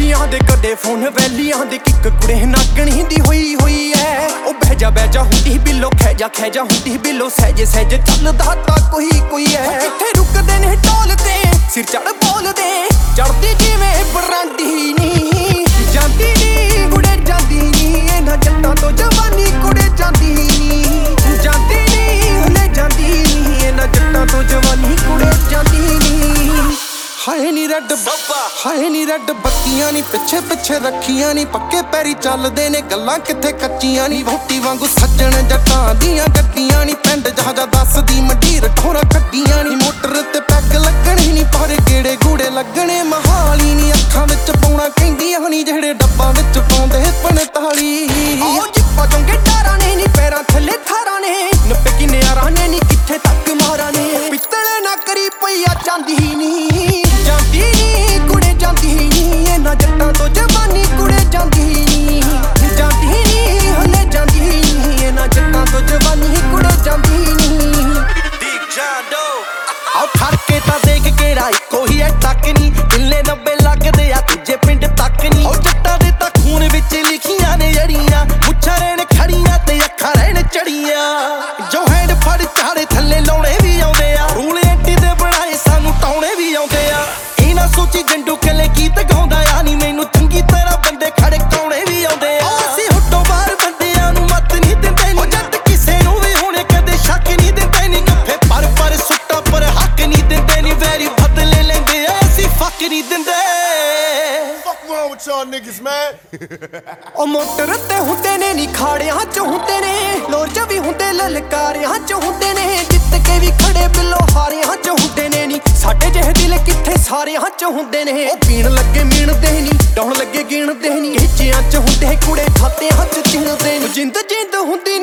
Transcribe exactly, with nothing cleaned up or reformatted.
ਵੈਲੀਆਂ ਦੇ ਕਦੇ ਫੋਨ ਵੈਲੀਆਂ ਦੇ ਕਿੱਕ ਕੁੜੇ ਨਾਗਣੀ ਦੀ ਹੋਈ ਹੋਈ ਐ। ਉਹ ਬਹਿ ਜਾ ਬਹਿ ਜਾ ਹੁੰਦੀ ਬਿੱਲੋ ਖੈ ਜਾ ਖੈ ਜਾ ਹੁੰਦੀ ਬਿੱਲੋ ਸਹਿਜ ਸਹਿਜ ਚੱਲਦਾ ਤਾਂ ਕੋਈ ਕੋਈ ਐ। ਜਿੱਥੇ ਰੁਕਦੇ ਨੇ ਢੋਲਦੇ ਸਿਰ ਚੜ ਬੋਲਦੇ ਚੜਦੀ ਜਿਵੇਂ ਬਰਾਂਡੀ ਨੀ ਜਾਂਦੀ ਨੀ ਕੁੜੇ ਜਾਂਦੀ ਨੀ ਇਹਨਾਂ ਜੱਟਾਂ ਤੋਂ ਜਵਾਨੀ ਕੁੜੇ ਜਾਂਦੀ ਨੀ ਜਾਂਦੀ ਨੀ ਹਲੇ ਜਾਂਦੀ ਨੀ ਇਹਨਾਂ ਜੱਟਾਂ ਤੋਂ ਜਵਾਨੀ ਕੁੜੇ ਜਾਂਦੀ ਨੀ। ਹਾਏ ਨੀ ਰੈੱਡ ਹਾਏ ਨੀ ਰੈੱਡ ਬੱਤੀਆਂ ਨੀ ਪਿੱਛੇ ਪਿੱਛੇ ਰੱਖੀਆਂ ਨੀ ਪੱਕੇ ਪੈਰੀ ਚੱਲਦੇ ਨੇ ਗੱਲਾਂ ਕਿੱਥੇ ਕੱਚੀਆਂ ਨੀ ਵੋਟੀ ਵਾਂਗੂ ਸੱਜਣ ਜੱਟਾਂ ਦੀਆਂ ਗੱਡੀਆਂ ਨੀ ਪਿੰਡ ਜਹਾਜਾ ਦੱਸਦੀ ਮੰਡੀਰ ਠੋਰਾ ਕੱਢੀਆਂ ਨੀ ਮੋਟਰ ਤੇ ਪੈਗ ਲੱਗਣੀ ਨੀ ਪਰ ਗੇੜੇ ਗੂੜੇ ਲੱਗਣੇ ਮਹਾਲੀ ਨੀ ਅੱਖਾਂ ਵਿੱਚ ਪਾਉਣਾ ਕਹਿੰਦੀਆਂ ਨੀ ਜਿਹੜੇ ਡੱਬਾਂ ਵਿੱਚ ਪਾਉਂਦੇ ਪੰਤਾਲੀ। ਆਓ ਜਿੱਪਾ ਚੰਗੇ ਡਾਰਾਂ ਨੇ ਨੀ ਪੈਰਾਂ ਥੱਲੇ ਥਾਰਾਂ ਨੇ ਨੱਪੇ ਕੀ ਨਿਆਰਾਂ ਨੇ ਨੀ ਕਿੱਥੇ ਤੱਕ ਮਾਰਾਂ ਨੇ ਪਿੱਤਲੇ ਨਾ ਕਰੀ ਪਈਆ ਚਾਂਦੀ ਨੀ ਜਾਂਦੀ ਨੀ ਕੁੜੇ ਜਾਂਦੀ ਨੀ ਇਹਨਾਂ ਜੱਟਾਂ ਤੋਂ ਜਵਾਨੀ ਕੁੜੇ ਜਾਂਦੀ ਨੀ ਜਾਂਦੀ ਨੀ ਹਲੇ ਜਾਂਦੀ ਨੀ ਇਹਨਾਂ ਜੱਟਾਂ ਤੋਂ ਜਵਾਨੀ ਕੁੜੇ ਜਾਂਦੀ ਨੀ। ਦੀਪ ਜਾਂਦੋ ਆਓ ਠਰਕੇ ਤਾਂ ਦੇਖ ਕਿਹੜਾ ਇੱਕੋ ਹੀ ਐ ਟੱਕ ਨੀ ਕਿੱਲੇ ਨੱਬੇ ਲੱਗਦੇ ਆ ਦੂਜੇ ਪਿੰਡ ਤੱਕ ਨੀ। ਉਹ ਜੱਟਾਂ ਦੇ ਤਾਂ ਖੂਨ ਵਿੱਚ ਲਿਖੀਆਂ ਨੇ ਜੜੀਆਂ ਮੁੱਛਾਂ ਰਹਿਣ ਖੜੀਆਂ ਤੇ ਅੱਖਾਂ ਰਹਿਣ ਚੜੀਆਂ ਜੋ ਹੈਂਡ ਫੜ ਚਾੜੇ ਥੱਲੇ ਲਾਉਣੇ ਵੀ ਆਉਂਦੇ ਆ ਰੂਲ ਐਂਟੀ ਦੇ ਬਣਾਏ ਸਾਨੂੰ ਟਾਉਣੇ ਵੀ ਆਉਂਦੇ ਆ। ਇਹ ਨਾ ਸੋਚੀ ਜੰਡੂ ਕੱਲੇ ਗੀਤ ਗਾਉਂਦਾ ਆ ਨੀ ਮੈਨੂੰ ਚੰਗੀ ਤਰ੍ਹਾਂ ਬੰਦੇ ਖੜਕਾਉਣੇ ਵੀ ਆਉਂਦੇ ਆ। ਅਸੀਂ ਹੁੱਟੋਂ ਬਾਹਰ ਬੰਦਿਆਂ ਨੂੰ ਮੱਤ ਨਹੀਂ ਦਿੰਦੇ ਨੀ ਜੱਟ ਕਿਸੇ ਨੂੰ ਵੀ ਹੁਣੇ ਕਦੇ ਸ਼ੱਕ ਨਹੀਂ ਦਿੰਦੇ ਨੀ ਗੱਫੇ ਪਰ ਪਰ ਸੁੱਟਾਂ ਪਰ ਹੱਕ ਨਹੀਂ ਦਿੰਦੇ ਨੀ ਵੈਰੀ ਬਦਲੇ ਲੈਂਦੇ ਆ ਅਸੀਂ ਫੱਕ ਨਹੀਂ ਦਿੰਦੇ। What's wrong with y'all niggas, man? ਉਹ ਮੋਟਰ ਤੇ ਹੁੰਦੇ ਨੇ ਨੀ ਖਾੜਿਆਂ ਚ ਹੁੰਦੇ ਨੇ ਲੋਰ ਚ ਵੀ ਹੁੰਦੇ ਲਲਕਾਰਿਆਂ ਚ ਹੁੰਦੇ ਨੇ ਜਿੱਤ ਕੇ ਵੀ ਖੜੇ ਬਿੱਲੋ ਹਾਰਿਆਂ ਚ ਹੁੰਦੇ ਨੇ ਨੀ ਸਾਡੇ ਜਿਹੇ ਦਿਲ ਕਿੱਥੇ ਸਾਰਿਆਂ ਚ ਹੁੰਦੇ ਨੇ। ਉਹ ਪੀਣ ਲੱਗੇ ਮੀਣਦੇ ਨੀ ਡਾਉਣ ਲੱਗੇ ਗਿਣਦੇ ਨੀ ਹਿੱਚਿਆਂ ਚ ਹੁੰਦੇ ਕੁੜੇ ਖਾਤਿਆਂ ਚ ਚਿਣਦੇ ਨੀ ਜਿੰਦ ਜਿੰਦ ਹੁੰਦੀ